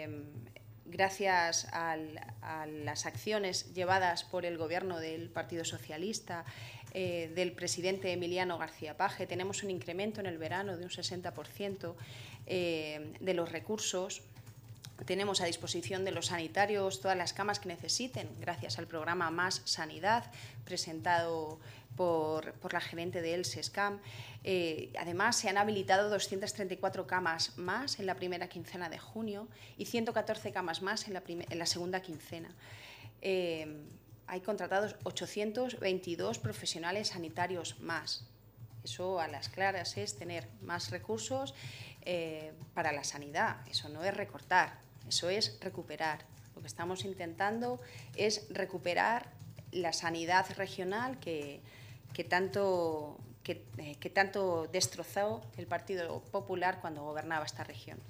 gracias a las acciones llevadas por el Gobierno del Partido Socialista, del presidente Emiliano García Paje, tenemos un incremento en el verano de un 60% de los recursos. Tenemos a disposición de los sanitarios todas las camas que necesiten, gracias al programa Más Sanidad, presentado por la gerente de Elsescam. Además, se han habilitado 234 camas más en la primera quincena de junio y 114 camas más en la segunda quincena. Hay contratados 822 profesionales sanitarios más. Eso, a las claras, es tener más recursos para la sanidad. Eso no es recortar, eso es recuperar. Lo que estamos intentando es recuperar la sanidad regional que tanto destrozó el Partido Popular cuando gobernaba esta región.